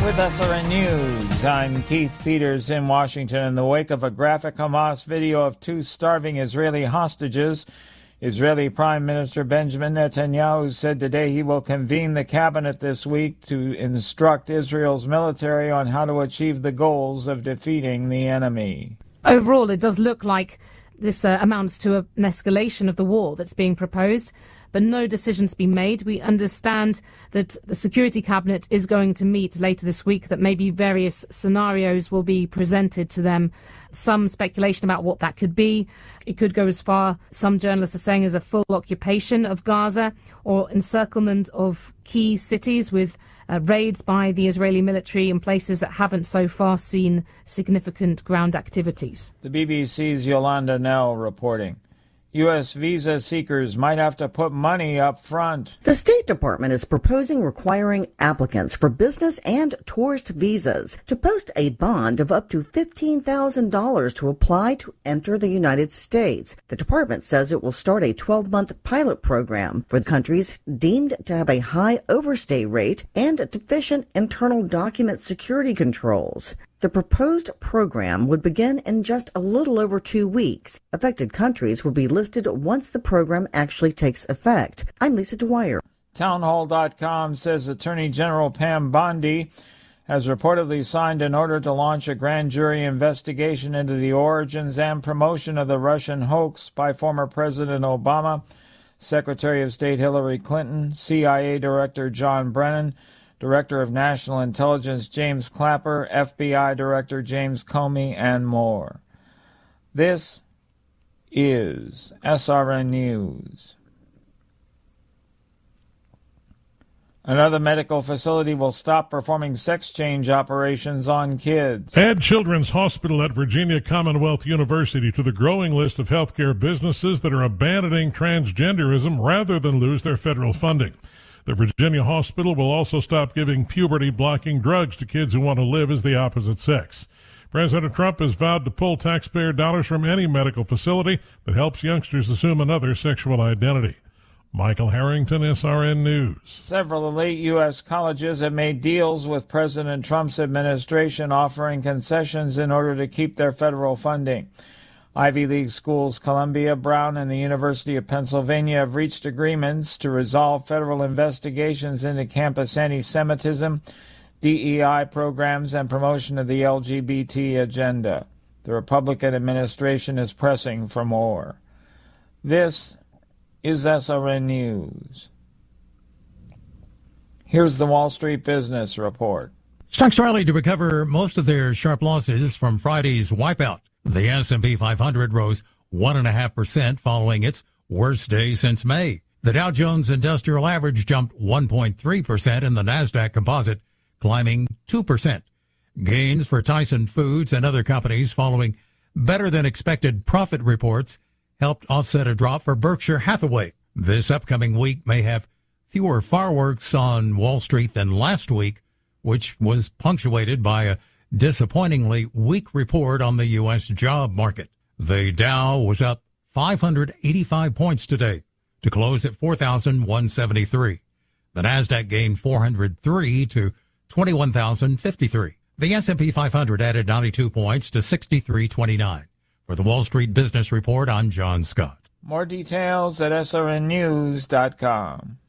With SRN News, I'm Keith Peters in Washington. In the wake of a graphic Hamas video of two starving Israeli hostages, Israeli Prime Minister Benjamin Netanyahu said today he will convene the cabinet this week to instruct Israel's military on how to achieve the goals of defeating the enemy. Overall, it does look like this amounts to an escalation of the war that's being proposed, but no decision's been made. We understand that the Security Cabinet is going to meet later this week, that maybe various scenarios will be presented to them. Some speculation about what that could be. It could go as far, some journalists are saying, as a full occupation of Gaza or encirclement of key cities with raids by the Israeli military in places that haven't so far seen significant ground activities. The BBC's Yolanda Nell reporting. U.S. visa seekers might have to put money up front. The State Department is proposing requiring applicants for business and tourist visas to post a bond of up to $15,000 to apply to enter the United States. The department says it will start a 12-month pilot program for countries deemed to have a high overstay rate and deficient internal document security controls. The proposed program would begin in just a little over 2 weeks. Affected countries will be listed once the program actually takes effect. I'm Lisa Dwyer. Townhall.com says Attorney General Pam Bondi has reportedly signed an order to launch a grand jury investigation into the origins and promotion of the Russian hoax by former President Obama, Secretary of State Hillary Clinton, CIA Director John Brennan, Director of National Intelligence James Clapper, FBI Director James Comey, and more. This is SRN News. Another medical facility will stop performing sex change operations on kids. Add Children's Hospital at Virginia Commonwealth University to the growing list of healthcare businesses that are abandoning transgenderism rather than lose their federal funding. The Virginia Hospital will also stop giving puberty-blocking drugs to kids who want to live as the opposite sex. President Trump has vowed to pull taxpayer dollars from any medical facility that helps youngsters assume another sexual identity. Michael Harrington, SRN News. Several elite U.S. colleges have made deals with President Trump's administration offering concessions in order to keep their federal funding. Ivy League schools Columbia, Brown, and the University of Pennsylvania have reached agreements to resolve federal investigations into campus anti-Semitism, DEI programs, and promotion of the LGBT agenda. The Republican administration is pressing for more. This is SRN News. Here's the Wall Street Business Report. Stocks rallied to recover most of their sharp losses from Friday's wipeout. The S&P 500 rose 1.5% following its worst day since May. The Dow Jones Industrial Average jumped 1.3% and the Nasdaq Composite climbing 2%. Gains for Tyson Foods and other companies following better-than-expected profit reports helped offset a drop for Berkshire Hathaway. This upcoming week may have fewer fireworks on Wall Street than last week, which was punctuated by a disappointingly weak report on the U.S. job market. The Dow was up 585 points today to close at 4,173. The Nasdaq gained 403 to 21,053. The S&P 500 added 92 points to 6329. For the Wall Street Business Report, I'm John Scott. More details at srnnews.com.